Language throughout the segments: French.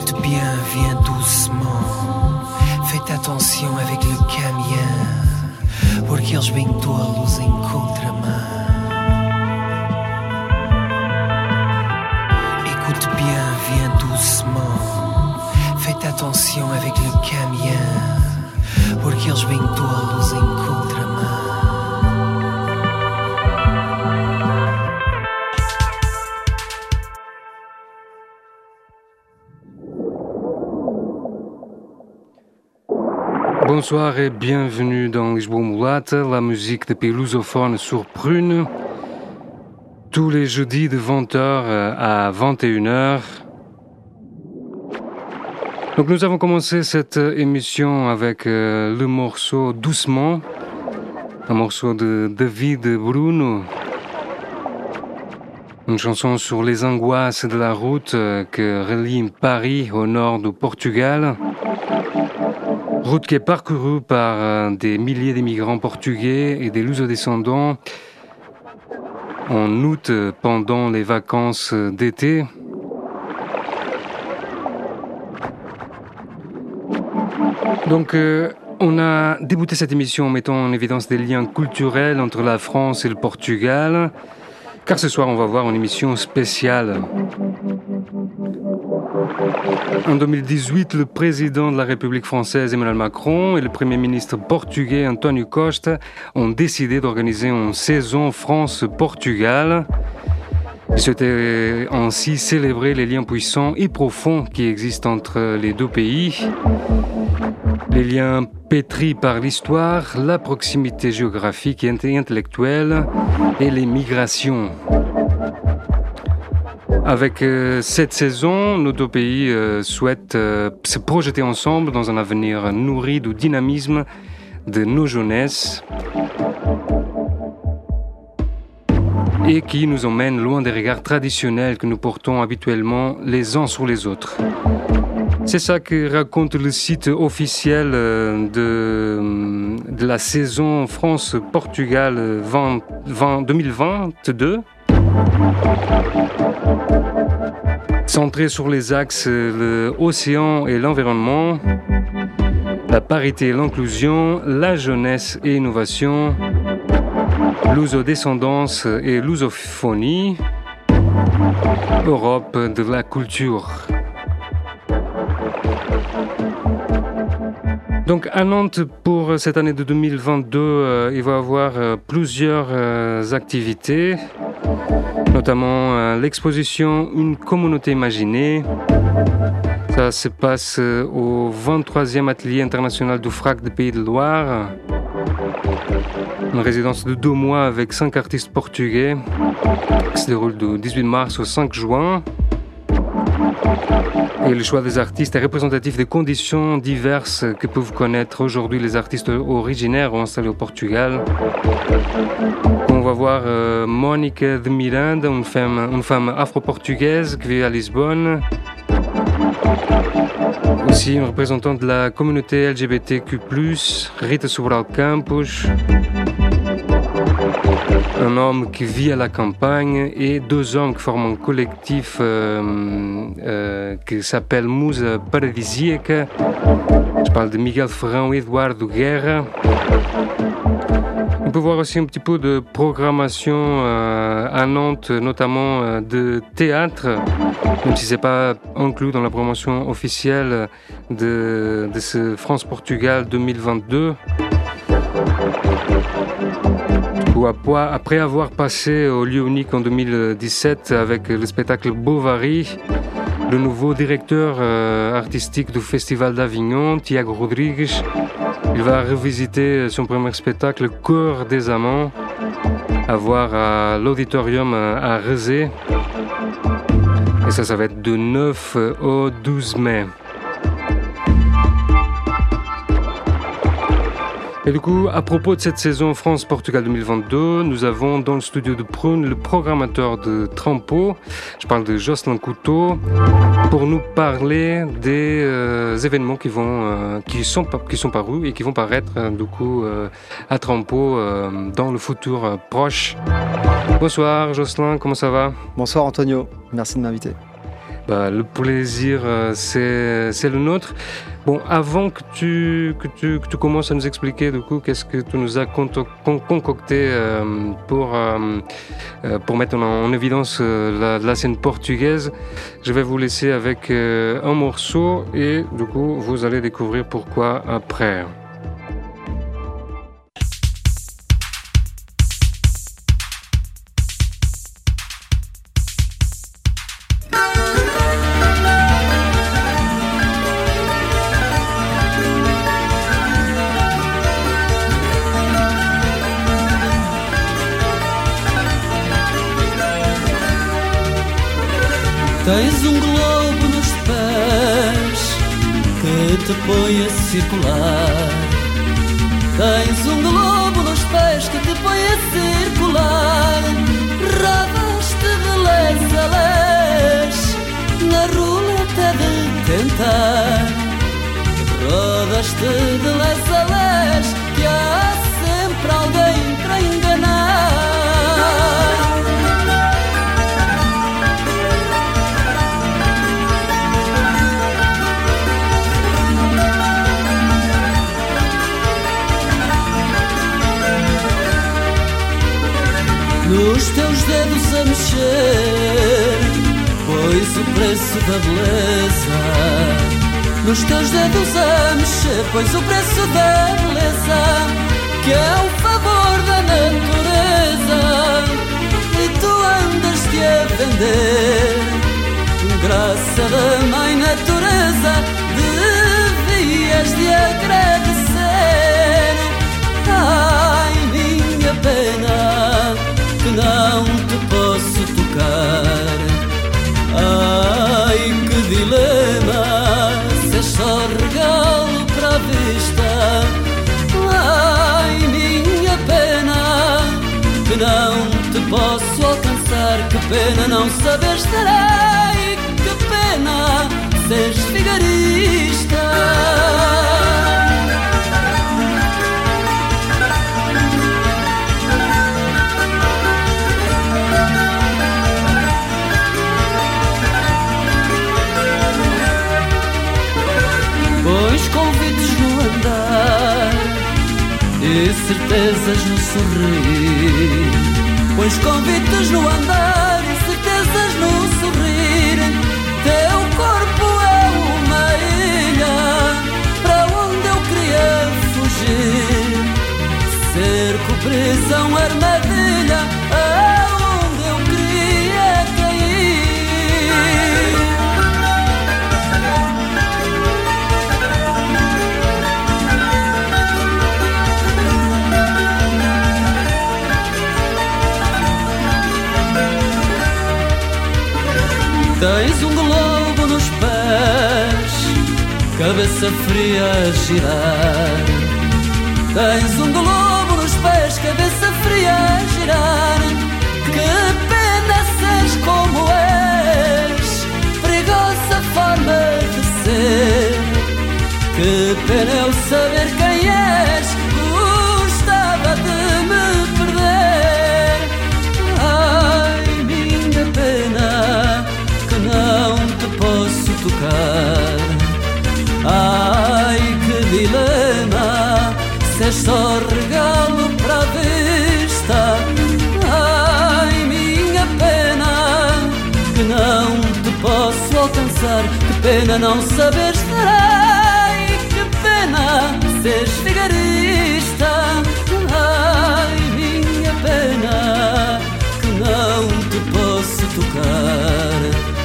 Écoute bien, viens doucement. Faites attention avec le caminhão, porque eles vêm todos em contramão. Écoute bien, viens doucement. Faites attention avec le caminhão, porque eles vêm todos em contramão. Bonsoir et bienvenue dans Lisboa Mulata, la musique des pays lusophones sur Prune, tous les jeudis de 20h à 21h. Donc nous avons commencé cette émission avec le morceau Doucement, un morceau de David Bruno, une chanson sur les angoisses de la route que relie Paris au nord du Portugal. Route qui est parcourue par des milliers d'immigrants portugais et des luso-descendants en août pendant les vacances d'été. Donc on a débuté cette émission en mettant en évidence des liens culturels entre la France et le Portugal, car ce soir on va voir une émission spéciale. En 2018, le président de la République française Emmanuel Macron et le premier ministre portugais António Costa ont décidé d'organiser une saison France-Portugal. Ils souhaitaient ainsi célébrer les liens puissants et profonds qui existent entre les deux pays. Les liens pétris par l'histoire, la proximité géographique et intellectuelle et les migrations. Avec cette saison, nos deux pays souhaitent se projeter ensemble dans un avenir nourri du dynamisme de nos jeunesses et qui nous emmène loin des regards traditionnels que nous portons habituellement les uns sur les autres. C'est ça que raconte le site officiel de la saison France-Portugal 2022. Centré sur les axes l'océan et l'environnement, la parité et l'inclusion, la jeunesse et l'innovation, l'uso-descendance et l'usophonie, Europe de la culture. Donc à Nantes, pour cette année de 2022, il va y avoir plusieurs activités, notamment l'exposition Une communauté imaginée. Ça se passe au 23e atelier international du FRAC des Pays de Loire. Une résidence de 2 mois avec 5 artistes portugais qui se déroule du 18 mars au 5 juin. Et le choix des artistes est représentatif des conditions diverses que peuvent connaître aujourd'hui les artistes originaires ou installés au Portugal. On va voir Mónica de Miranda, une femme afro-portugaise qui vit à Lisbonne. Aussi une représentante de la communauté LGBTQ+, Rita Sobral Campos. Un homme qui vit à la campagne et 2 hommes qui forment un collectif qui s'appelle Musa Paradisíaca. Je parle de Miguel Ferrão et Eduardo Guerra. On peut voir aussi un petit peu de programmation à Nantes, notamment de théâtre, même si ce n'est pas inclus dans la promotion officielle de ce France-Portugal 2022. Après avoir passé au lieu unique en 2017 avec le spectacle Bovary, le nouveau directeur artistique du Festival d'Avignon, Tiago Rodrigues, il va revisiter son premier spectacle Cœur des amants, à voir à l'auditorium à Rezé. Et ça va être de 9 au 12 mai. Et du coup, à propos de cette saison France-Portugal 2022, nous avons dans le studio de Prune le programmateur de Trampo, je parle de Jocelyn Couteau, pour nous parler des événements qui sont parus et qui vont paraître du coup à Trampo dans le futur proche. Bonsoir Jocelyn, comment ça va ? Bonsoir Antonio, merci de m'inviter. Le plaisir, c'est le nôtre. Bon, avant que tu commences à nous expliquer du coup qu'est-ce que tu nous as concocté pour mettre en évidence la scène portugaise, je vais vous laisser avec un morceau et du coup vous allez découvrir pourquoi après. Tens globo nos pés que te põe a circular. Tens globo nos pés que te põe a circular. Rodas-te de les a les na roleta de tentar. Rodas-te de les a les que há sempre alguém para enganar. Nos teus dedos a mexer, pois o preço da beleza. Nos teus dedos a mexer, pois o preço da beleza, que é o favor da natureza. E tu andas-te a vender, graça da mãe natureza, devias de agradecer. Ai, minha pena, que não te posso tocar. Ai, que dilema, se é só regalo para a vista. Ai, minha pena, que não te posso alcançar. Que pena não saber estar. Ai, que pena seres vigarista. Pões convites no andar e certezas no sorrir. Pões convites no andar e certezas no sorrir. Teu corpo é uma ilha para onde eu queria fugir. Cerco, prisão, armadilha, aonde eu queria cair. Tens globo nos pés, cabeça fria a girar. Tens globo nos pés, cabeça fria a girar. Que pena seres como és, perigosa forma de ser. Que pena eu saber quem és, gostava de me perder. Ai, minha pena, não te posso tocar. Ai, que dilema, se é só regalo para a vista. Ai, minha pena, que não te posso alcançar. Que pena não saber estar. Ai, que pena seres vigarista. Ai, minha pena, que não te posso tocar.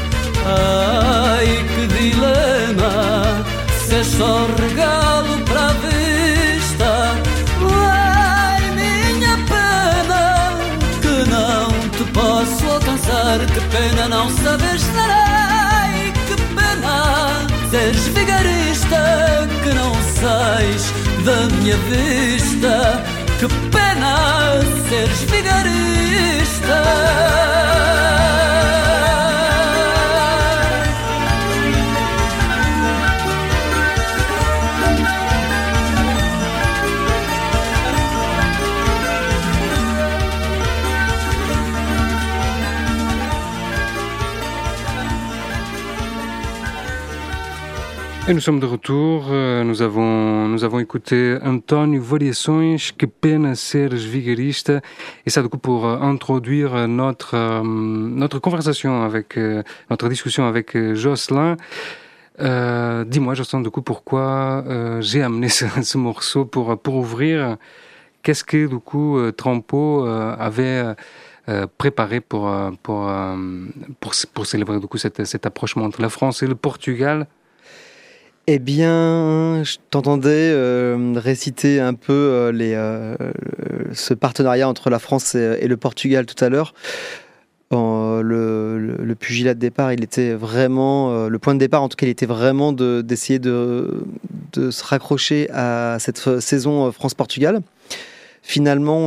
Ai, que dilema, se é só regalo para a vista. Ai, minha pena, que não te posso alcançar. Que pena não saber estar. Ai, que pena seres vigarista, que não sais da minha vista. Que pena seres vigarista. Et nous sommes de retour. Nous avons écouté António Variações, Que Pena Seres Vigarista. Et ça, du coup, pour introduire notre conversation avec, notre discussion avec Jocelyn. Dis-moi, Jocelyn, du coup, pourquoi j'ai amené ce morceau pour ouvrir. Qu'est-ce que, du coup, Trampo avait préparé pour célébrer, du coup, cet approchement entre la France et le Portugal? Eh bien, je t'entendais réciter un peu ce partenariat entre la France et le Portugal tout à l'heure. Le pugilat de départ, il était vraiment le point de départ, en tout cas, il était vraiment d'essayer de se raccrocher à cette saison France-Portugal. Finalement,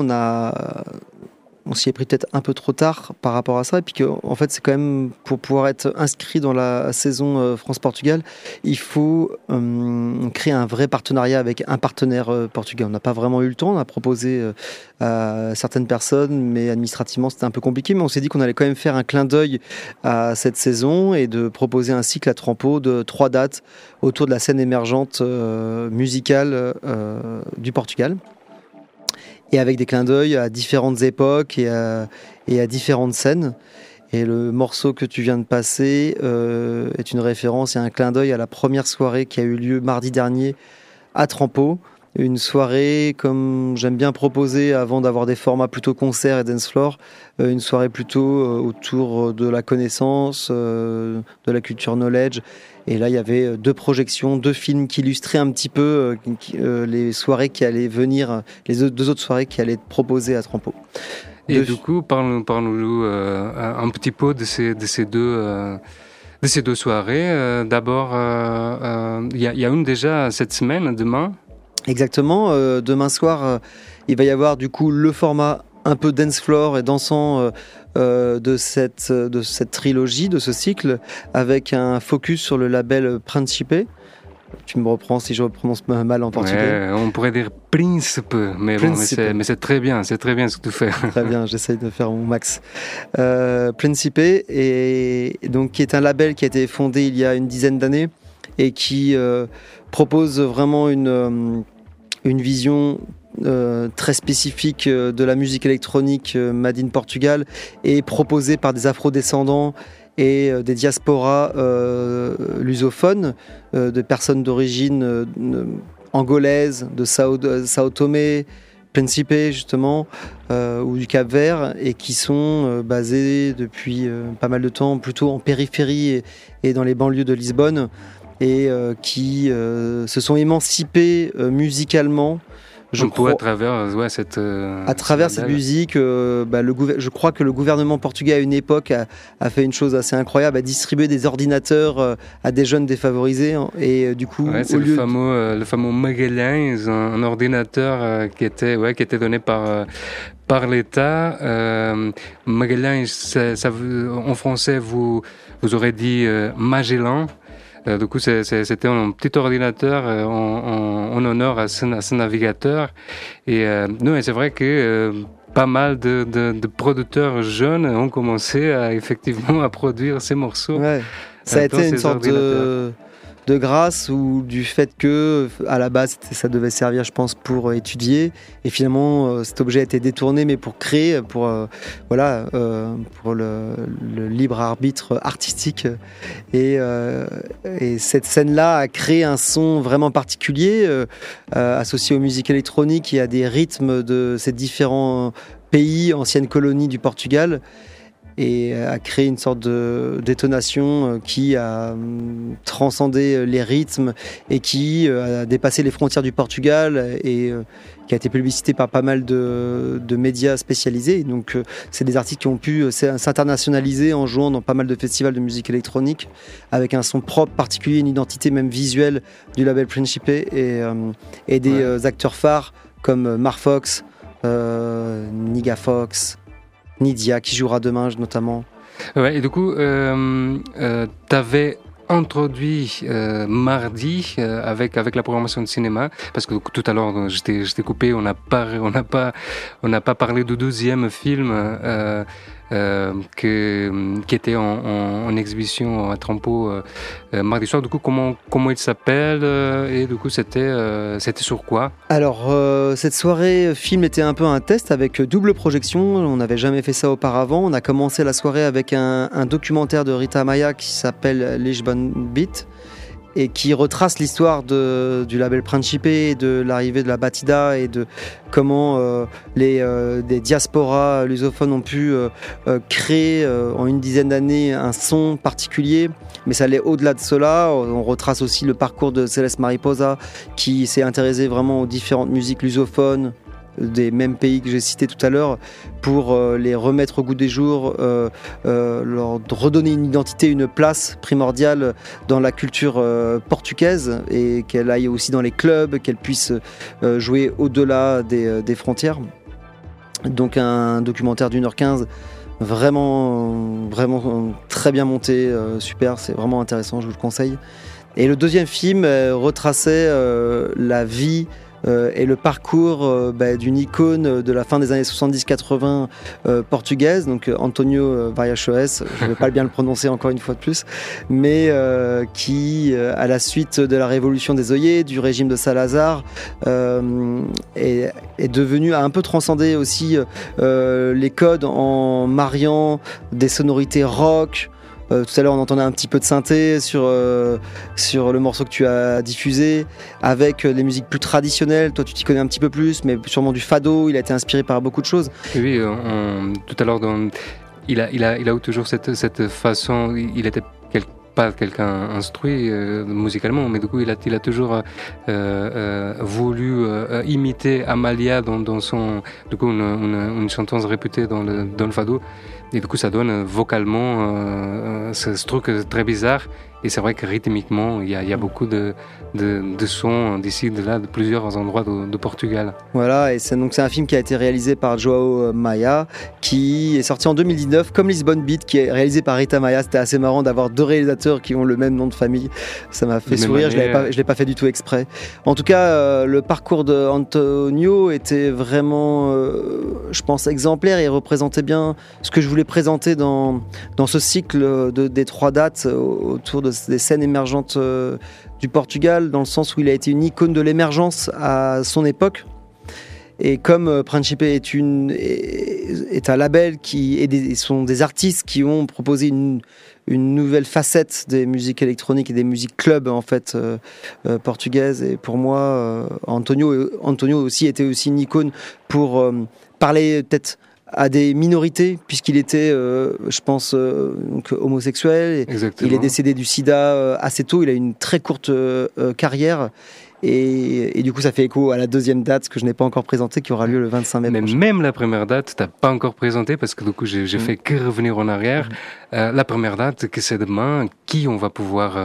on s'y est pris peut-être un peu trop tard par rapport à ça, et puis en fait c'est quand même, pour pouvoir être inscrit dans la saison France-Portugal, il faut créer un vrai partenariat avec un partenaire portugais. On n'a pas vraiment eu le temps, on a proposé à certaines personnes, mais administrativement c'était un peu compliqué, mais on s'est dit qu'on allait quand même faire un clin d'œil à cette saison et de proposer un cycle à Trampo de 3 dates autour de la scène émergente musicale du Portugal. Et avec des clins d'œil à différentes époques et à différentes scènes. Et le morceau que tu viens de passer est une référence et un clin d'œil à la première soirée qui a eu lieu mardi dernier à Trampo. Une soirée, comme j'aime bien proposer avant d'avoir des formats plutôt concert et dance floor, une soirée plutôt autour de la connaissance, de la culture knowledge. Et là, il y avait 2 projections, 2 films qui illustraient un petit peu les soirées qui allaient venir, les 2 autres soirées qui allaient être proposées à Trampo. Et du coup, parle-nous un petit peu de ces deux soirées. D'abord, il y a une déjà cette semaine, demain. Exactement. Demain soir, il va y avoir du coup le format un peu dance floor et dansant de cette trilogie, de ce cycle, avec un focus sur le label Principe. Tu me reprends si je prononce mal en portugais. Ouais, on pourrait dire Príncipe, mais c'est très bien ce que tu fais. Très bien, j'essaye de faire mon max. Principe, et donc, qui est un label qui a été fondé il y a une dizaine d'années et qui propose vraiment une vision très spécifique de la musique électronique made in Portugal et proposée par des afro-descendants et des diasporas lusophones, de personnes d'origine angolaise, de Sao Tomé, Principe justement, ou du Cap-Vert, et qui sont basés depuis pas mal de temps plutôt en périphérie et dans les banlieues de Lisbonne, et qui se sont émancipés musicalement. À travers cette musique, je crois que le gouvernement portugais à une époque a fait une chose assez incroyable, a distribué des ordinateurs à des jeunes défavorisés, et du coup, c'est le fameux Magalhães, un ordinateur qui était donné par l'État. Magalhães, en français, vous aurez dit Magellan. Du coup, c'était un petit ordinateur en honneur à ce navigateur. Et c'est vrai que pas mal de producteurs jeunes ont commencé effectivement à produire ces morceaux. Ouais. Ça a été une sorte de grâce, ou du fait que à la base ça devait servir, je pense, pour étudier, et finalement cet objet a été détourné, mais pour créer, pour le libre arbitre artistique, et cette scène-là a créé un son vraiment particulier associé aux musiques électroniques et à des rythmes de ces différents pays, anciennes colonies du Portugal, et a créé une sorte de détonation qui a transcendé les rythmes et qui a dépassé les frontières du Portugal, et qui a été publicité par pas mal de médias spécialisés. Donc c'est des artistes qui ont pu s'internationaliser en jouant dans pas mal de festivals de musique électronique, avec un son propre, particulier, une identité même visuelle du label Principe, et des acteurs phares comme Mark Fox, Niga Fox, Nidia, qui jouera demain notamment. Ouais, et du coup, t'avais introduit mardi avec la programmation de cinéma, parce que tout à l'heure je t'ai coupé, on n'a pas parlé du deuxième film qui était en exhibition à Trampo mardi soir. Du coup, comment il s'appelle et du coup, c'était sur quoi? Alors, cette soirée film était un peu un test avec double projection. On n'avait jamais fait ça auparavant. On a commencé la soirée avec un documentaire de Rita Maya qui s'appelle Lisbon Beat et qui retrace l'histoire du label Principe et de l'arrivée de la Batida et de comment des diasporas lusophones ont pu créer en une dizaine d'années un son particulier, mais ça allait au-delà de cela. On retrace aussi le parcours de Céleste Mariposa qui s'est intéressé vraiment aux différentes musiques lusophones des mêmes pays que j'ai cités tout à l'heure pour les remettre au goût des jours, leur redonner une identité, une place primordiale dans la culture portugaise et qu'elle aille aussi dans les clubs, qu'elle puisse jouer au-delà des frontières. Donc un documentaire d'1h15 vraiment très bien monté, super, c'est vraiment intéressant, je vous le conseille. Et le deuxième film retraçait la vie et le parcours d'une icône de la fin des années 70-80 portugaise, donc Antonio Varias Soares, je ne vais pas bien le prononcer encore une fois de plus, mais qui, à la suite de la révolution des œillets, du régime de Salazar, est devenu, a un peu transcendé aussi les codes en mariant des sonorités rock. Tout à l'heure on entendait un petit peu de synthé sur le morceau que tu as diffusé, avec les musiques plus traditionnelles. Toi tu t'y connais un petit peu plus, mais sûrement du fado. Il a été inspiré par beaucoup de choses. Oui, tout à l'heure il a eu toujours cette façon. Il n'était pas quelqu'un instruit musicalement, mais du coup il a toujours voulu imiter Amalia dans son, du coup une chanteuse réputée dans le fado. Et du coup, ça donne vocalement ce truc très bizarre. Et c'est vrai que rythmiquement, il y a beaucoup de sons d'ici, de là, de plusieurs endroits de Portugal. Voilà, et c'est un film qui a été réalisé par João Maia, qui est sorti en 2019, comme Lisbon Beat, qui est réalisé par Rita Maya. C'était assez marrant d'avoir deux réalisateurs qui ont le même nom de famille. Ça m'a fait sourire, je l'ai pas fait du tout exprès. En tout cas, le parcours d'Antonio était vraiment, je pense, exemplaire et représentait bien ce que je voulais présenter dans ce cycle des 3 dates autour des scènes émergentes du Portugal, dans le sens où il a été une icône de l'émergence à son époque. Et comme Principe est un label sont des artistes qui ont proposé une nouvelle facette des musiques électroniques et des musiques club en fait portugaises. Et pour moi, Antonio aussi était aussi une icône pour parler peut-être à des minorités, puisqu'il était, je pense, donc, homosexuel. Exactement. Il est décédé du sida assez tôt. Il a une très courte carrière. Et du coup, ça fait écho à la deuxième date que je n'ai pas encore présentée, qui aura lieu le 25 mai. Mais prochain. Même la première date, tu n'as pas encore présenté, parce que du coup, j'ai fait que revenir en arrière. La première date, que c'est demain, qui on va pouvoir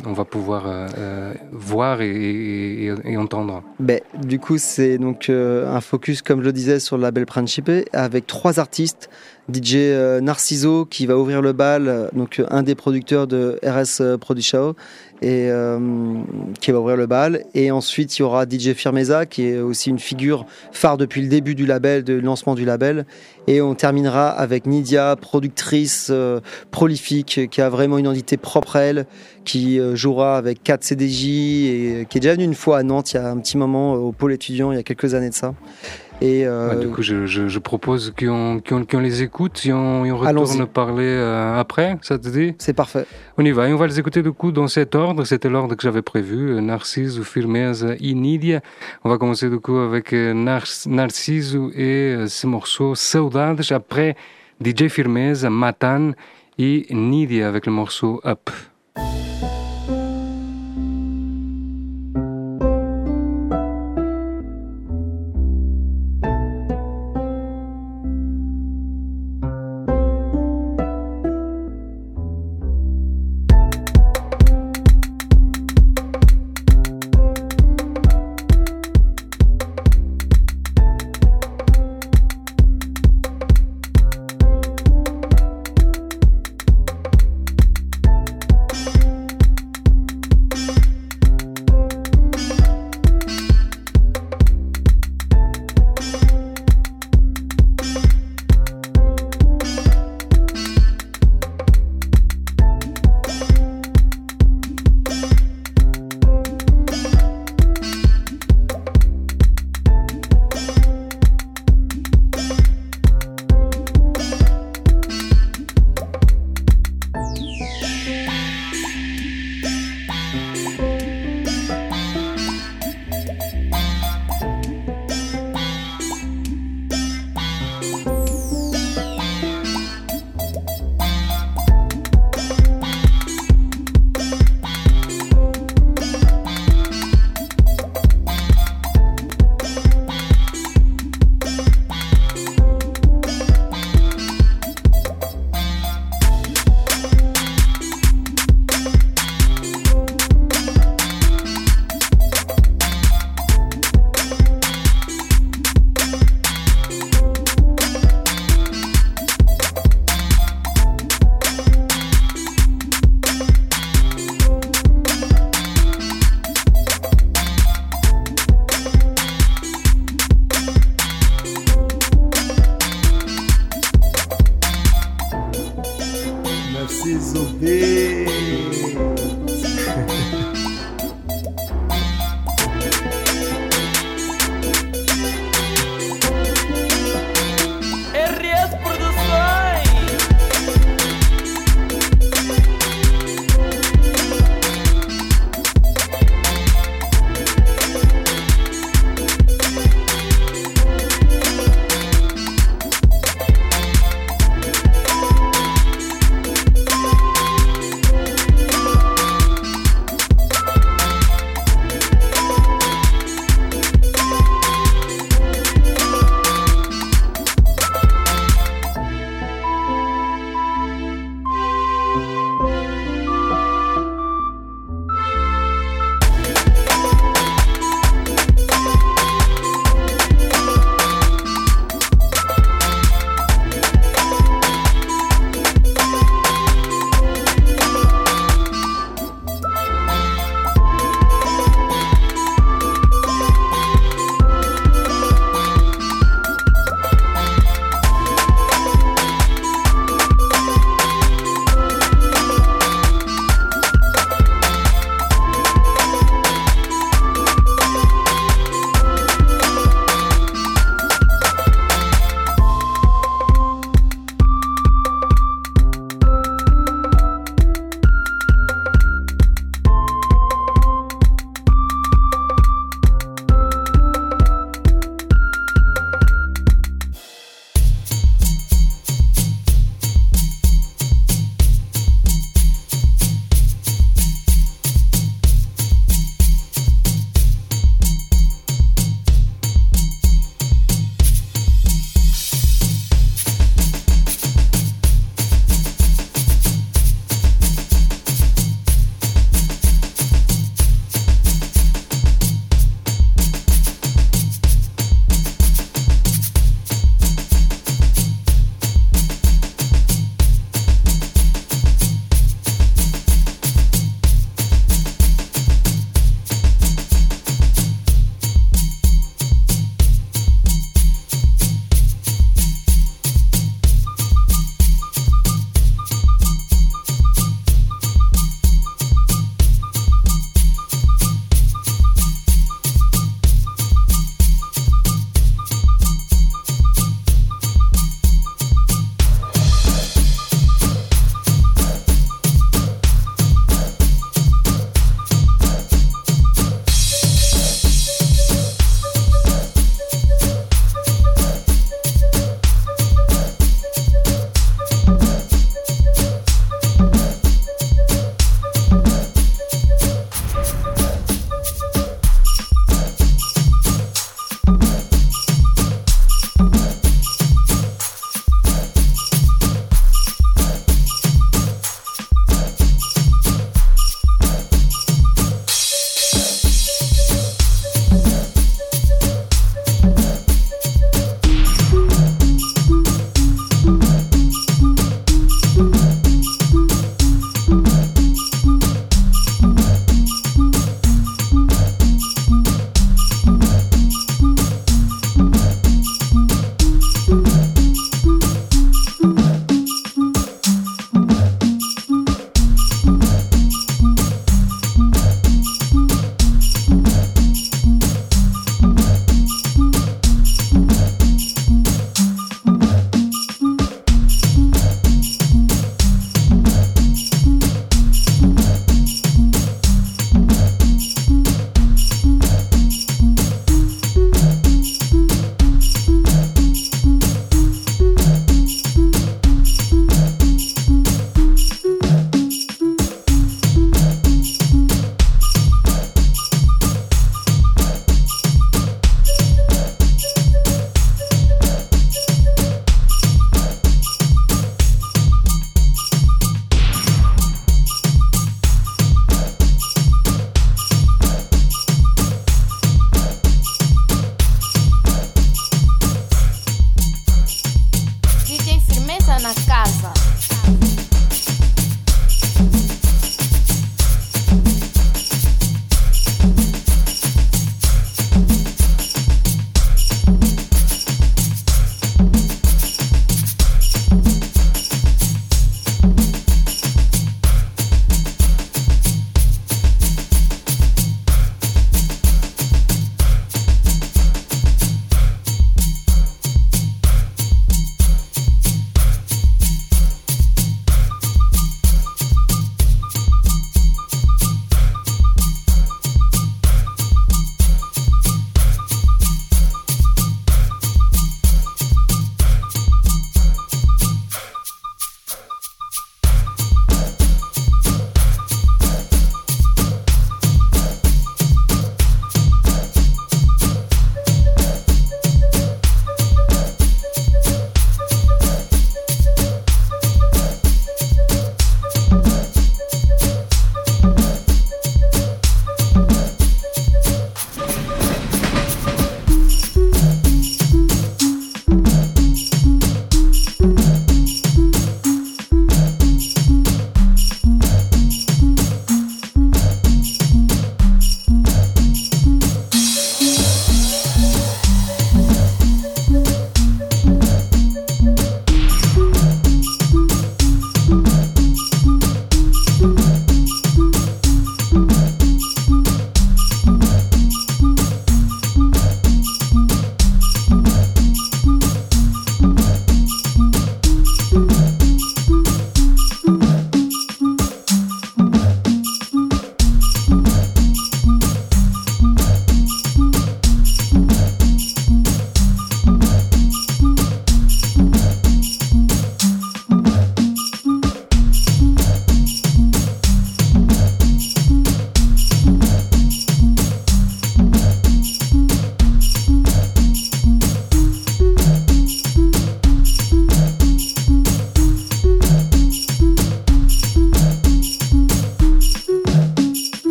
voir et entendre. Du coup, c'est donc un focus, comme je le disais, sur le label Principe, avec 3 artistes. DJ Narciso qui va ouvrir le bal, donc un des producteurs de RS Produção, et qui va ouvrir le bal. Et ensuite il y aura DJ Firmeza qui est aussi une figure phare depuis le début du label, du lancement du label. Et on terminera avec Nidia, productrice prolifique, qui a vraiment une identité propre à elle, qui jouera avec 4 CDJ et qui est déjà venue une fois à Nantes il y a un petit moment au pôle étudiant, il y a quelques années de ça. Et du coup, je propose qu'on les écoute et on retourne parler après, ça te dit? C'est parfait. On y va, et on va les écouter du coup dans cet ordre. C'était l'ordre que j'avais prévu, Narciso, Firmeza et Nidia. On va commencer du coup avec Narciso et ce morceau Saudades. Après, DJ Firmeza, Matan et Nidia avec le morceau Up.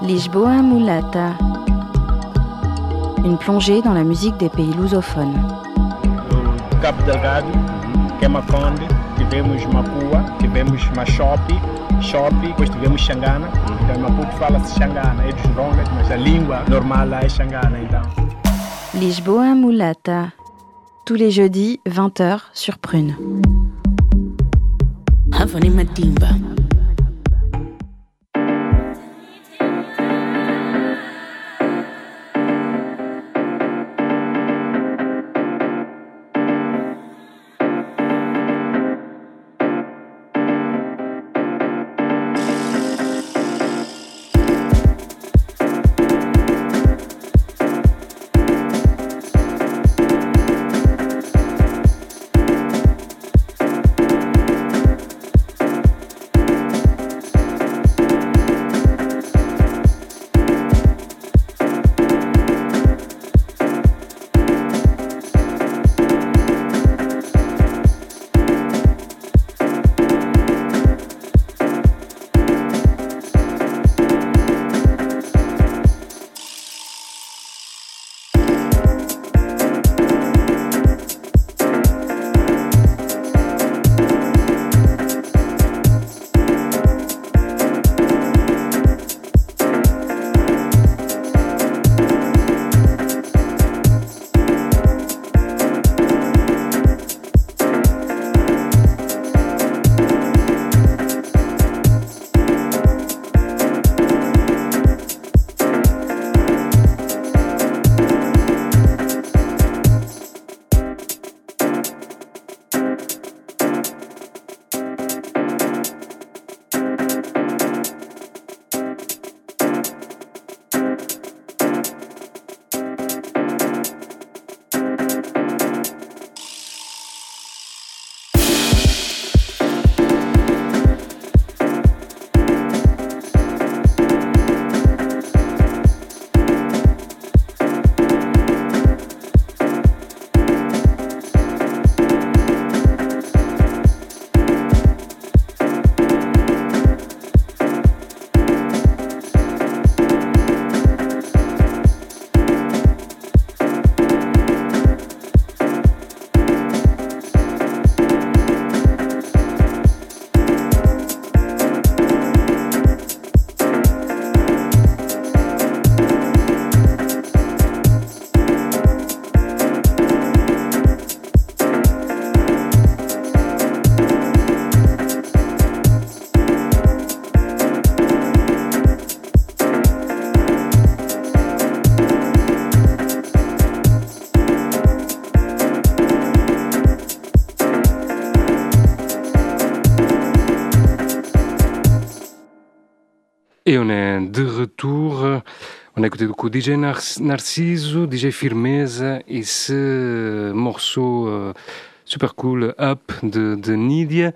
Lisboa Mulata. Une plongée dans la musique des pays lusophones. Cabo Delgado, Queimaconde, tivemos Macua, tivemos Machope, depois tivemos Xangana. Então Maputo fala-se Xangana, é dos Rongas, mas a língua normal lá é Xangana então. Lisboa Mulata. Tous les jeudis, 20h sur Prune. Havani Matimba. Et on est de retour. On a écouté beaucoup DJ Narciso, DJ Firmeza et ce morceau super cool Up de Nidia.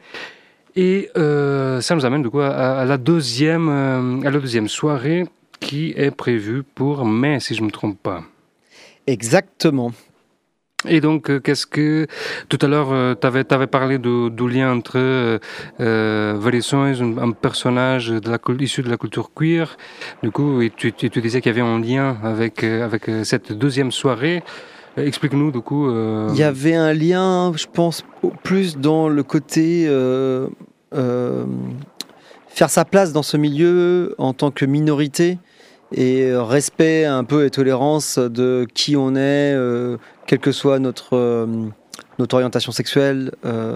Et ça nous amène du coup à la deuxième soirée qui est prévue pour mai, si je ne me trompe pas. Exactement. Et donc, qu'est-ce que... Tout à l'heure, t'avais parlé du lien entre Varisson, un personnage issu de la culture queer. Du coup, et tu disais qu'il y avait un lien avec cette deuxième soirée. Explique-nous, du coup... Il y avait un lien, je pense, plus dans le côté... faire sa place dans ce milieu en tant que minorité et respect un peu et tolérance de qui on est, quelle que soit notre orientation sexuelle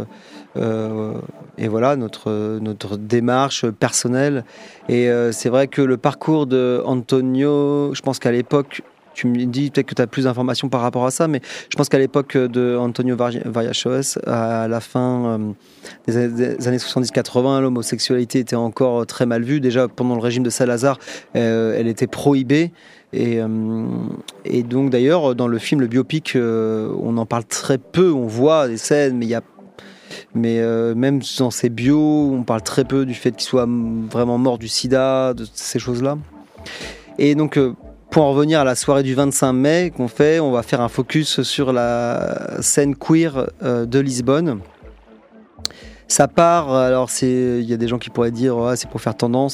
et voilà notre démarche personnelle. Et c'est vrai que le parcours de Antonio, je pense qu'à l'époque, tu me dis peut-être que tu as plus d'informations par rapport à ça, mais je pense qu'à l'époque de Antonio Variações, à la fin des années 70-80, l'homosexualité était encore très mal vue. Déjà, pendant le régime de Salazar, elle était prohibée. Et donc, d'ailleurs, dans le film, le biopic, on en parle très peu. On voit des scènes, mais même dans ces bios, on parle très peu du fait qu'il soit vraiment mort du sida, de ces choses-là. Et donc... pour en revenir à la soirée du 25 mai qu'on fait, on va faire un focus sur la scène queer de Lisbonne. Ça part, alors il y a des gens qui pourraient dire c'est pour faire tendance.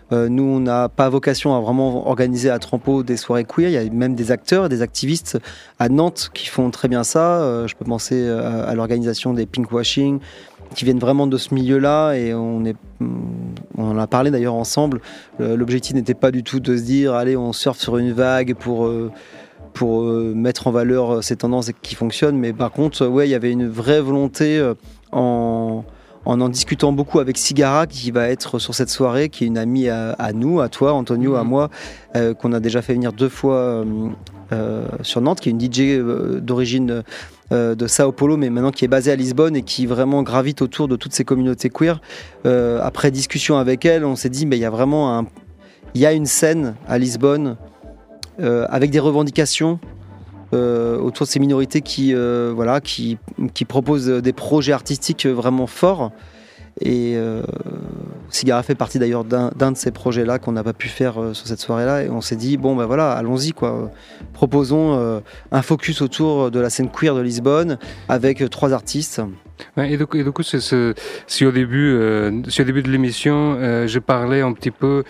Nous, on n'a pas vocation à vraiment organiser à Trampo des soirées queer. Il y a même des acteurs, des activistes à Nantes qui font très bien ça. Je peux penser à l'organisation des Pinkwashing, qui viennent vraiment de ce milieu-là, et on en a parlé d'ailleurs ensemble. L'objectif n'était pas du tout de se dire allez, on surfe sur une vague pour mettre en valeur ces tendances qui fonctionnent, mais par contre il y avait une vraie volonté en discutant beaucoup avec Cigara, qui va être sur cette soirée, qui est une amie à nous, à toi Antonio, à moi, qu'on a déjà fait venir 2 fois sur Nantes, qui est une DJ d'origine de Sao Paulo, mais maintenant qui est basée à Lisbonne et qui vraiment gravite autour de toutes ces communautés queer. Après discussion avec elle, on s'est dit mais il y a une scène à Lisbonne avec des revendications autour de ces minorités qui proposent des projets artistiques vraiment forts. Et Cigara fait partie d'ailleurs d'un de ces projets-là qu'on n'a pas pu faire sur cette soirée-là, et on s'est dit bon ben voilà, allons-y quoi. Proposons un focus autour de la scène queer de Lisbonne avec 3 artistes. Ouais, et du coup, si au début de l'émission, je parlais un petit peu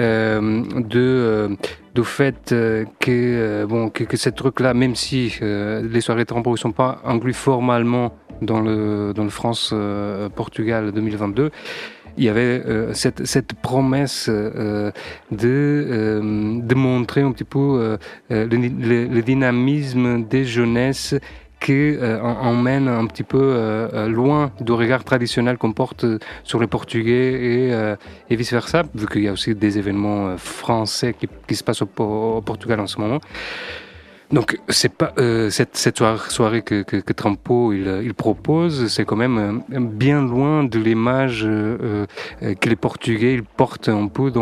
du fait que ces trucs-là, même si les soirées Trampo ne sont pas inclus formellement dans le France Portugal 2022, il y avait cette promesse de montrer un petit peu le dynamisme des jeunesses qui emmène un petit peu loin du regard traditionnel qu'on porte sur les Portugais et vice-versa, vu qu'il y a aussi des événements français qui se passent au Portugal en ce moment. Donc c'est pas cette soirée que Trampo il propose, c'est quand même bien loin de l'image que les Portugais ils portent un peu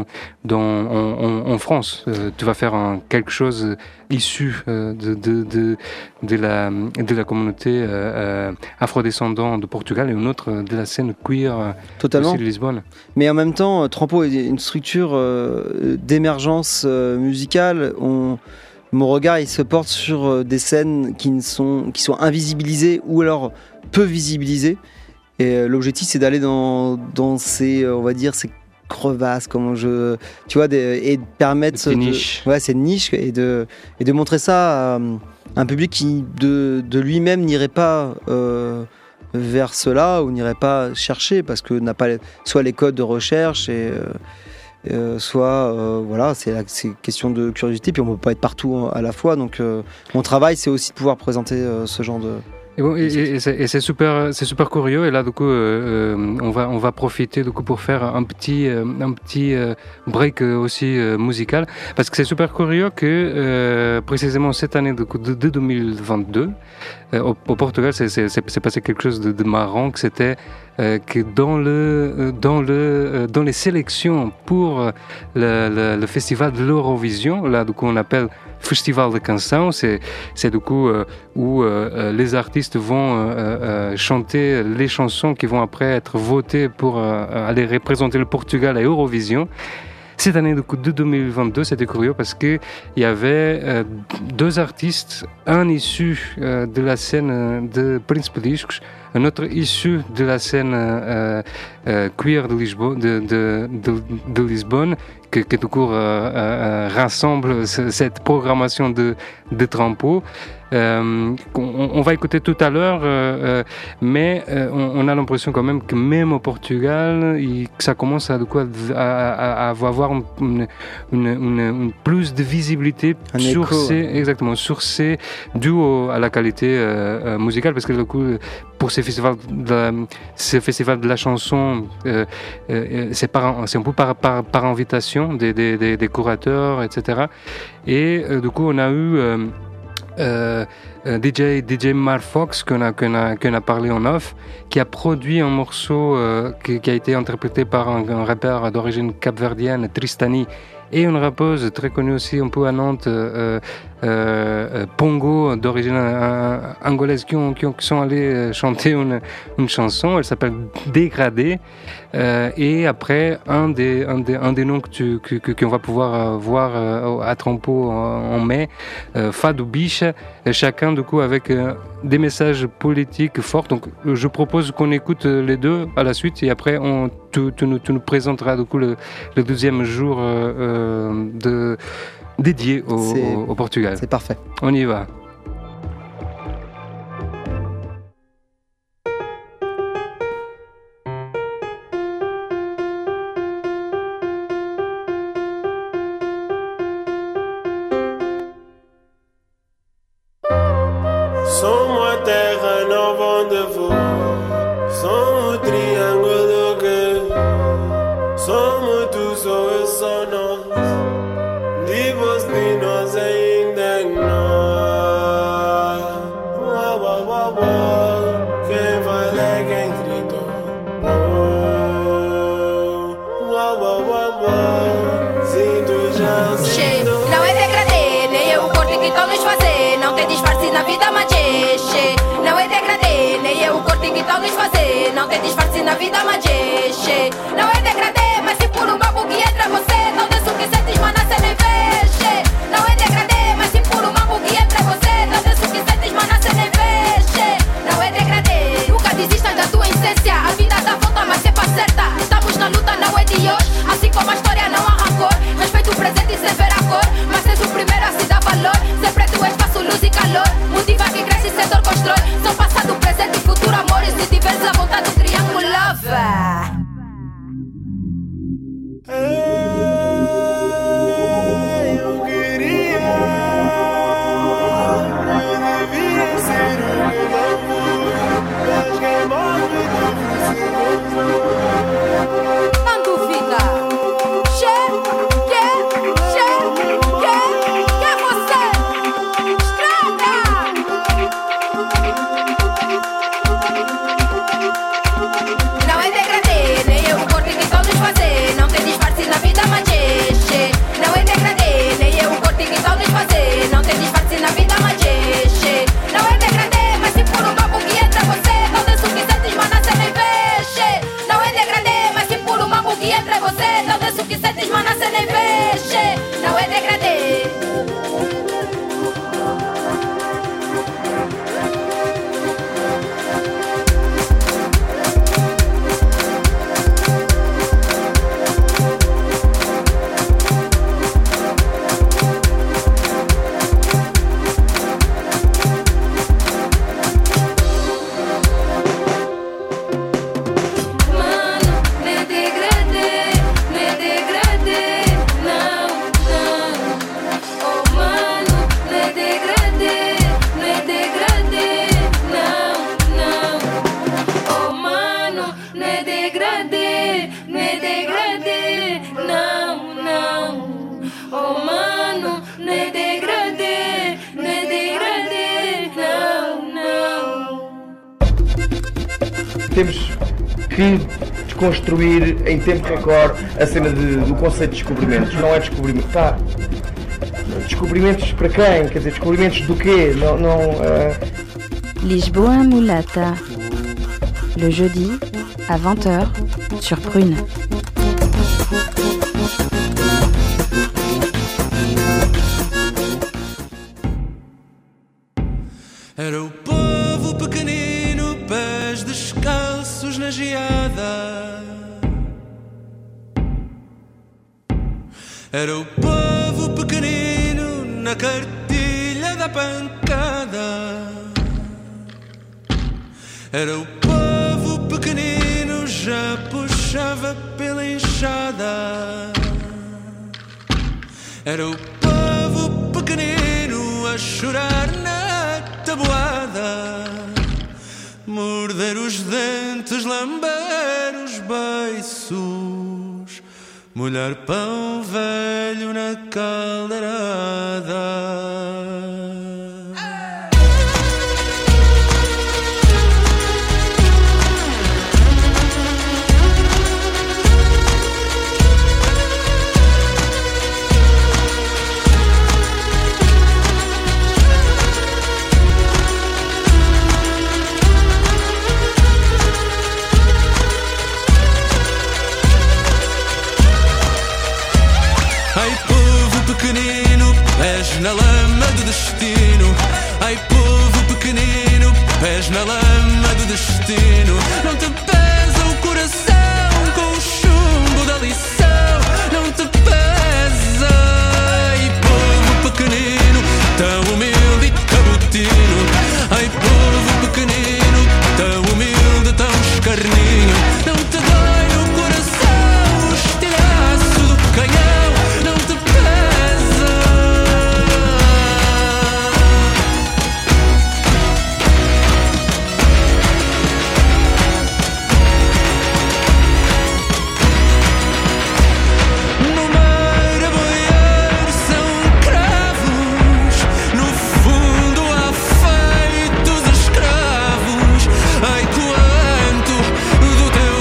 en France. Tu vas faire quelque chose issu de la communauté afrodescendante de Portugal, et une autre de la scène queer totalement aussi de Lisbonne. Mais en même temps, Trampo est une structure d'émergence musicale. Mon regard, il se porte sur des scènes qui sont invisibilisées ou alors peu visibilisées. Et l'objectif, c'est d'aller dans ces, on va dire, ces crevasses, et de permettre ces niches. Ces niches, et de montrer ça à un public qui de lui-même n'irait pas vers cela, ou n'irait pas chercher parce que n'a pas soit les codes de recherche et c'est question de curiosité, puis on ne peut pas être partout à la fois, donc mon travail c'est aussi de pouvoir présenter ce genre de... Et c'est super curieux, et là du coup on va profiter du coup pour faire un petit break aussi musical, parce que c'est super curieux que précisément cette année de 2022 au Portugal c'est passé quelque chose de marrant, que c'était que dans les sélections pour le festival de l'Eurovision, là du coup on appelle Festival de Canção, c'est du coup où les artistes vont chanter les chansons qui vont après être votées pour aller représenter le Portugal à Eurovision. Cette année de 2022, c'était curieux parce qu'il y avait 2 artistes, un issu de la scène de Príncipe Discos, un autre issu de la scène queer de Lisbonne, que du coup rassemble cette programmation de Trampo. On va écouter tout à l'heure, mais on a l'impression quand même que même au Portugal, que ça commence à avoir une plus de visibilité sur ces dû à la qualité musicale, parce que du coup pour ces festivals de la chanson, c'est un peu par invitation des curateurs, etc. Et du coup on a eu DJ Marfox qu'on a parlé en off, qui a produit un morceau qui a été interprété par un rappeur d'origine capverdienne, Tristani, et une rappeuse très connue aussi un peu à Nantes, Pongo, d'origine angolaise, qui sont allés chanter une chanson. Elle s'appelle Dégradé. Et après, un des noms qu'on va pouvoir voir à Trampo en mai, Fado Bicha. Chacun du coup avec des messages politiques forts. Donc je propose qu'on écoute les deux à la suite et après tu nous présenteras du coup le deuxième jour dédié au Portugal. C'est parfait. On y va. Somos terra nova onde vou. Somos o triângulo que somos tu, sou eu, só nós. Livros de nós ainda nós. Uau, uau, uau, uau. Quem fala é quem gritou. Uau, uau, uau, uau. Sinto já, sinto. Não é degradê, nem eu o corte que estão nos fazer. Não tem disfarce na vida, mas não é degradê, nem eu o corte que estão nos fazer. Não tem disfarce na vida, mas não é degradê, mas se por um bambu que entra você, não desce o que sentes, mas nasce nem vexe. Não é degradê, mas se por um bambu que entra você, não desce o que sentes, mas nasce nem vexe. Não é degradê, nunca desistas da tua essência. A vida dá volta, mas sempre acerta. Estamos na luta, não é de hoje. Assim como a história não há rancor. Respeito o presente e sem ver a cor, mas és o primeiro a se dar valor. Sempre tu espaço, luz e calor. Motiva que cresce e setor constrói. São passado, presente e futuro, amor. E se tiveres a vontade, o triângulo lava. Eu queria, eu devia ser o meu amor, mas quem morre Não duvida. Que você estraga. Não é degradê, nem eu o corte que estão nos fazer. Não tem disfarce na vida, mas não é degradê, nem eu o corte que estão nos fazer. Não tem disfarce na vida, mas não é degradê, mas se por um bambu que entra você, não desce o que sentes, mas nasce nem vexe. Não é degradê, mas se por um bambu que entra você, não desce o que sentes, mas nasce nem vexe. Não é degradê. Temos que desconstruir em tempo recorde a cena do conceito de descobrimentos. Não é descobrimento. Descobrimentos para quem? Quer dizer, descobrimentos do quê? Lisboa Mulata, le jeudi à 20h sur Prune. Era o povo pequenino, pés descalços na geada. Era o povo pequenino na cartilha da pancada. Era o povo pequenino, já puxava pela enxada. Era o povo pequenino a chorar na tabuada, morder os dentes, lamber os beiços, molhar pão velho na caldeirada. Ai, povo pequenino, pés na lama do destino. Ai povo pequenino, pés na lama do destino. Não te pesa o coração com o chumbo da lição. Não te pesa. Ai povo pequenino, tão humilde e cabotino. Ai povo pequenino, tão humilde, tão escarninho. Não te dói no coração o estilhaço do canhão. Não te pesa. No mar a boiar são cravos. No fundo há feitos escravos. Ai quanto do teu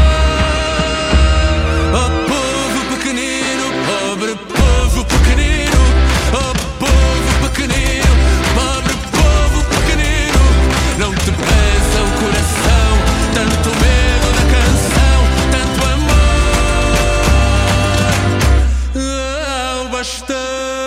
sol. Oh povo pequenino, pobre povo pequenino. Oh povo pequenino, pobre povo pequenino. Não te pesa o coração, tanto medo da canção, tanto amor ao bastão.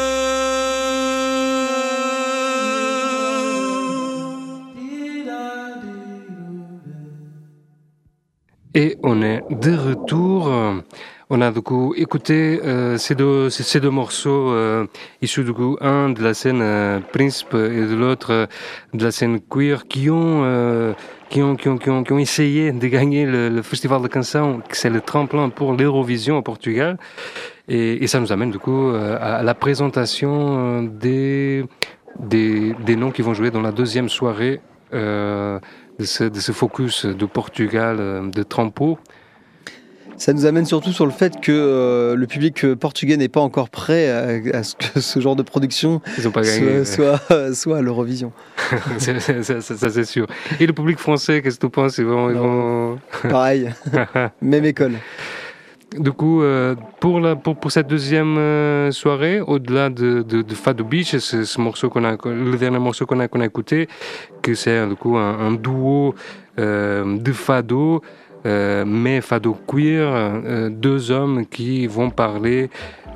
Et on est de retour. On a du coup écouté ces deux morceaux issus du coup, un de la scène Príncipe et de l'autre de la scène queer qui ont essayé de gagner le Festival de Canção, qui c'est le tremplin pour l'Eurovision au Portugal. Et ça nous amène du coup à la présentation des noms qui vont jouer dans la deuxième soirée de ce focus de Portugal de Trampo. Ça nous amène surtout sur le fait que le public portugais n'est pas encore prêt à ce que ce genre de production soit à l'Eurovision. Ça c'est sûr. Et le public français, qu'est-ce que tu penses? Ils vont... Pareil, même école. Du coup, pour cette deuxième soirée, au-delà de Fado Beach, ce morceau le dernier morceau qu'on a écouté, que c'est du coup un duo de fado, mais fado queer, deux hommes qui vont parler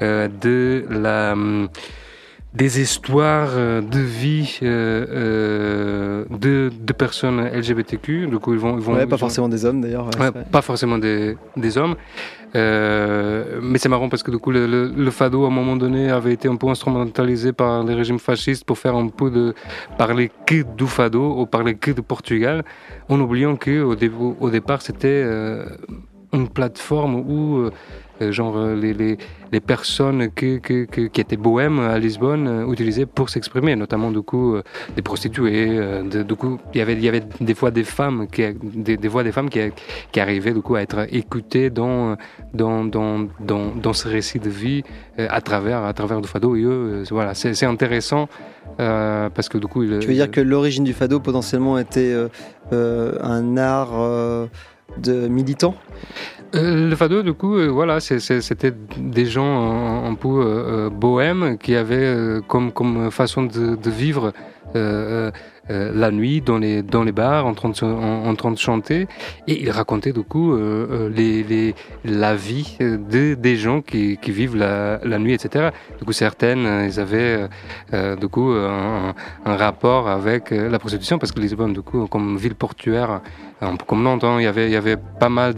des histoires de vie de personnes LGBTQ. Du coup, ils vont pas forcément des hommes d'ailleurs. Pas forcément des hommes. Mais c'est marrant parce que du coup, le fado, à un moment donné, avait été un peu instrumentalisé par les régimes fascistes pour faire un peu parler que du fado ou parler que de Portugal, en oubliant qu'au départ, c'était une plateforme où les personnes qui étaient bohèmes à Lisbonne utilisaient pour s'exprimer, notamment du coup des prostituées. Du coup, il y avait des fois des femmes qui arrivaient du coup à être écoutées dans ce récit de vie à travers du fado. Et eux, voilà, c'est intéressant parce que du coup, tu veux dire que l'origine du fado potentiellement était un art de militants? Le fado, du coup, voilà, c'était des gens un peu bohèmes qui avaient comme façon de vivre la nuit dans les bars en train de chanter, et ils racontaient du coup la vie des gens qui vivent la nuit, etc. Du coup, certaines, ils avaient du coup un rapport avec la prostitution, parce que Lisbonne, du coup, comme ville portuaire, un peu comme Nantes, il y avait pas mal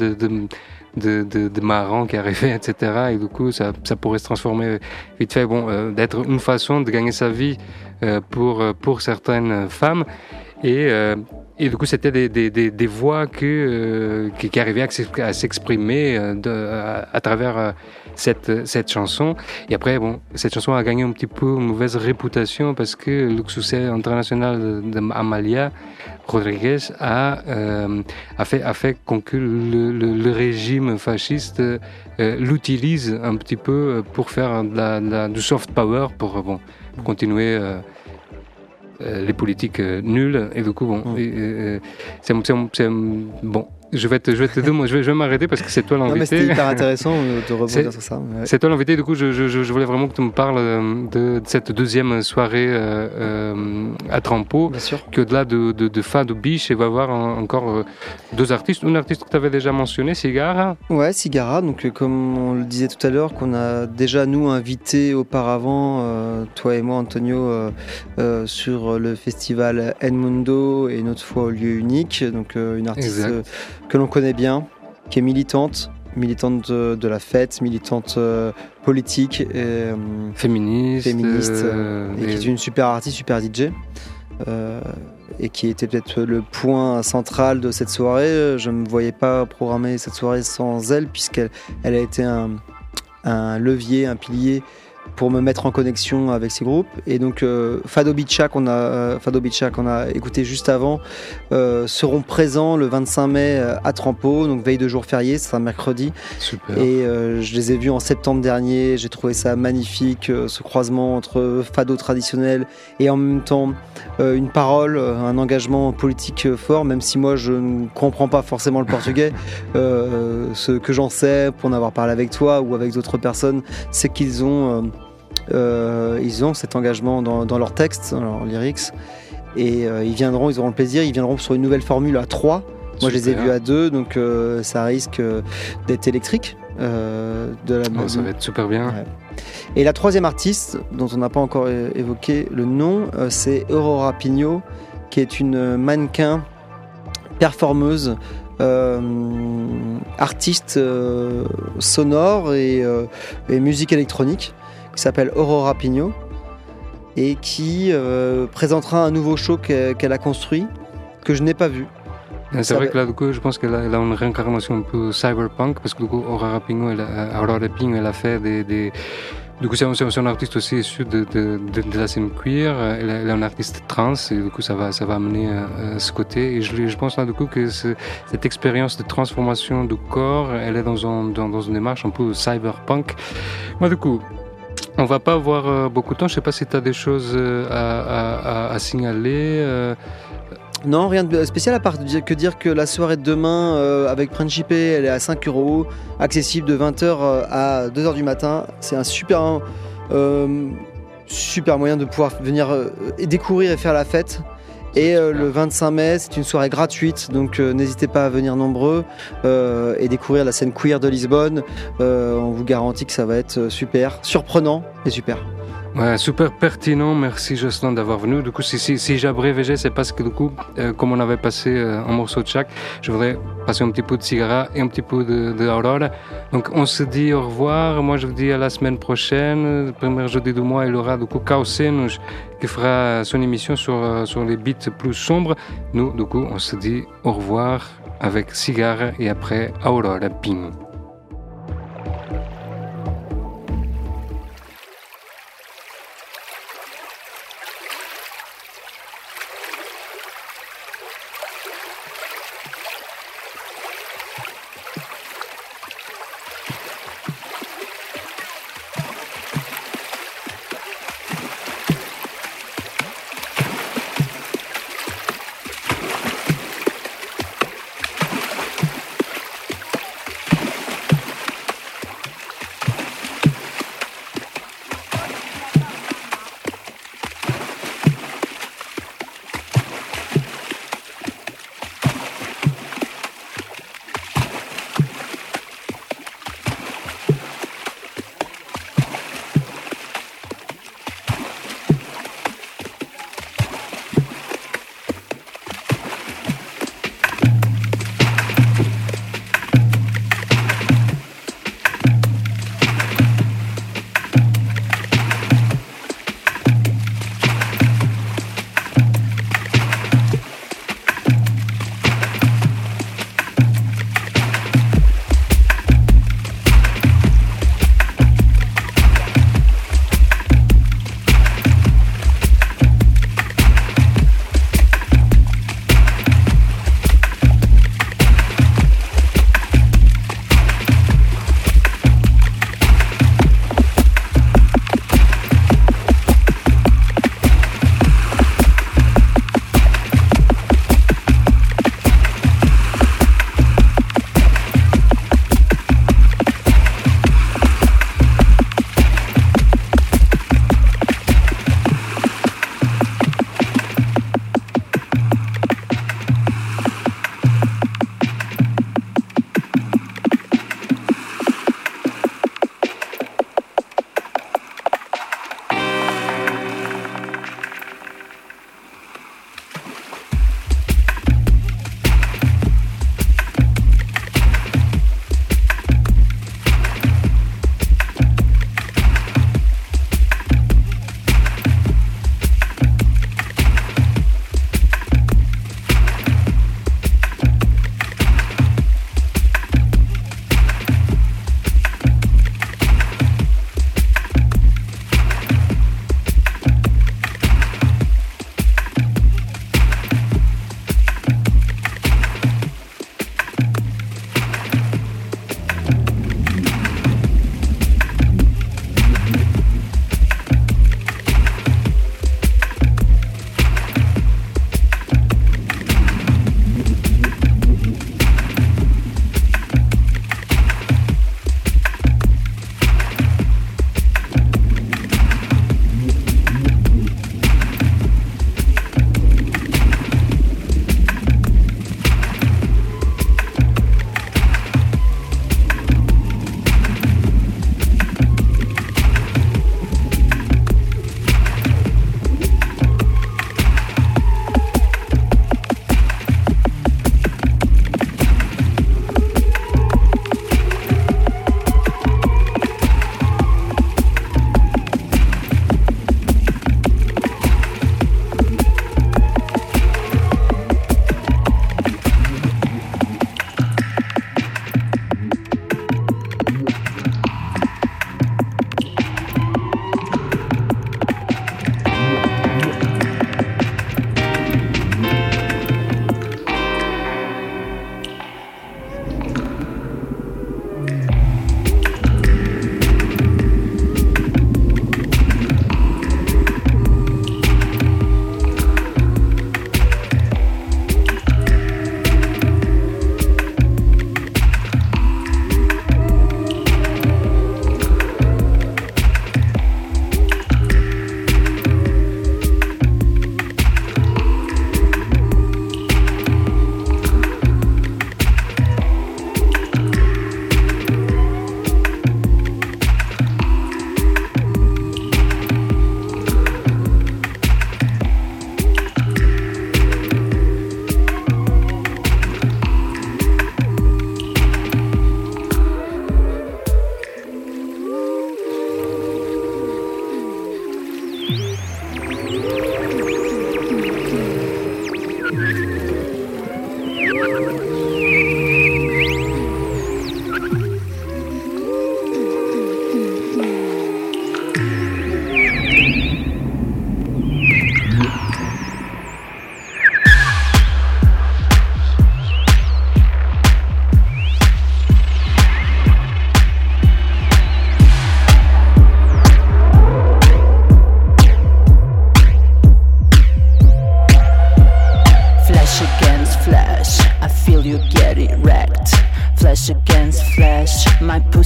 de marrants qui arrivaient, etc. Et du coup, ça pourrait se transformer vite fait, d'être une façon de gagner sa vie pour certaines femmes. Et du coup, c'était des voix qui arrivaient à s'exprimer à travers cette chanson. Et après, cette chanson a gagné un petit peu une mauvaise réputation parce que le succès international d'Amalia Rodrigues a fait que le régime fasciste l'utilise un petit peu pour faire du soft power, pour continuer les politiques nulles. Et du coup, Je vais m'arrêter parce que c'est toi l'invité. Non, mais c'était hyper intéressant de rebondir sur ça. Ouais. C'est toi l'invité, du coup, je voulais vraiment que tu me parles de cette deuxième soirée à Trampo. Bien sûr. Qu'au-delà de Fado Beach, il va y avoir encore deux artistes. Une artiste que tu avais déjà mentionné, Cigara. Ouais, Cigara, donc comme on le disait tout à l'heure, qu'on a déjà nous invité auparavant, toi et moi Antonio, sur le festival Edmundo et une autre fois au lieu unique, donc une artiste que l'on connaît bien, qui est militante de la fête, militante politique, et, féministe et qui est une super artiste, super DJ. Et qui était peut-être le point central de cette soirée. Je ne me voyais pas programmer cette soirée sans elle, puisqu'elle a été un levier, un pilier pour me mettre en connexion avec ces groupes. Et donc Fado Beach qu'on a écouté juste avant seront présents le 25 mai à Trampo, donc veille de jour férié, c'est un mercredi. Super. Et je les ai vus en septembre dernier, j'ai trouvé ça magnifique, ce croisement entre fado traditionnel et en même temps une parole, un engagement politique fort, même si moi je ne comprends pas forcément le portugais. Ce que j'en sais, pour en avoir parlé avec toi ou avec d'autres personnes, c'est qu'ils ont cet engagement dans leurs textes, dans leurs lyrics, et ils auront le plaisir, ils viendront sur une nouvelle formule à 3. Moi, je les ai vus à 2, donc ça risque d'être électrique. Ça va être super bien. Ouais. Et la troisième artiste, dont on n'a pas encore évoqué le nom, c'est Aurora Pigno, qui est une mannequin, performeuse, artiste sonore et musique électronique, qui s'appelle Aurora Pigno, et qui présentera un nouveau show qu'elle a construit, que je n'ai pas vu. C'est vrai que là, du coup, je pense qu'elle a une réincarnation un peu cyberpunk, parce que du coup, Aurora Pigno, elle a fait des... Du coup, c'est un artiste aussi issu de la scène queer. Elle est un artiste trans, et du coup, ça va amener ce côté. Et je pense là, du coup, que cette expérience de transformation du corps, elle est dans une démarche un peu cyberpunk. Moi, du coup, on va pas avoir beaucoup de temps. Je sais pas si tu as des choses à signaler. Non, rien de spécial à part que dire que la soirée de demain avec Principe, elle est à 5 €, accessible de 20h à 2h du matin. C'est un super moyen de pouvoir venir découvrir et faire la fête. Et le 25 mai, c'est une soirée gratuite, donc n'hésitez pas à venir nombreux et découvrir la scène queer de Lisbonne. On vous garantit que ça va être super, surprenant et super. Ouais, super pertinent, merci Jocelyn d'avoir venu. Du coup, si j'abréviais, c'est parce que du coup, comme on avait passé un morceau de chaque, je voudrais passer un petit peu de Cigara et un petit peu de Aurora. Donc on se dit au revoir, moi je vous dis à la semaine prochaine, le premier jeudi du mois, il y aura du coup Kausenus qui fera son émission sur les beats plus sombres. Nous, du coup, on se dit au revoir avec Cigara et après Aurora Pigno.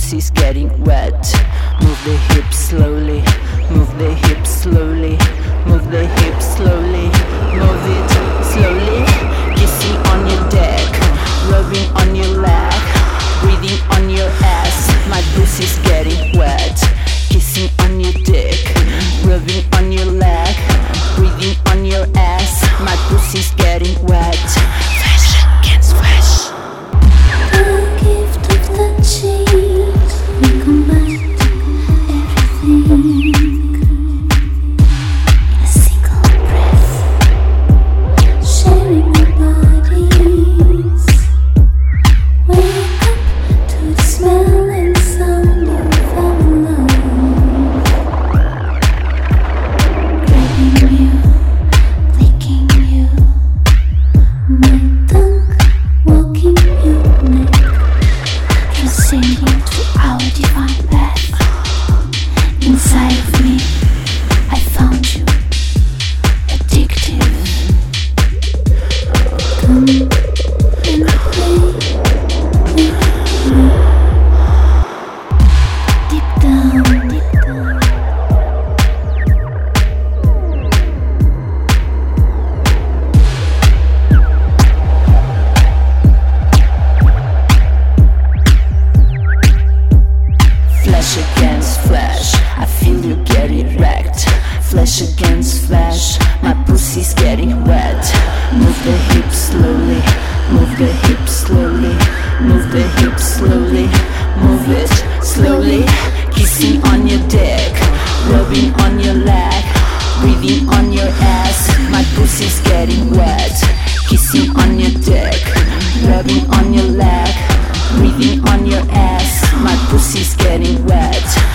pussy's getting wet. Move the hips slowly, move the hips slowly, move the hips slowly, move it slowly. Kissing on your deck, rubbing on your leg, breathing on your ass. My pussy's getting wet. Kissing on your dick, rubbing on your leg, breathing on your ass. My pussy's getting wet. Flesh against flesh. The gift of the cheese, we combine everything. A single breath, sharing our bodies. Wake up to the smell and sound of our love. Grabbing you, licking you, my tongue walking your neck. You're singing to our divine breath. Inside of me, I found you addictive. Come and play with me. Deep down, deep down. Flesh against flesh, I feel you getting wrecked. Flesh against flesh, my pussy's getting wet. Move the hips slowly, move the hips slowly, move the hips slowly, move it slowly. Kissing on your dick, rubbing on your leg, breathing on your ass. My pussy's getting wet. Kissing on your dick, rubbing on your leg, breathing on your ass. My pussy's getting wet.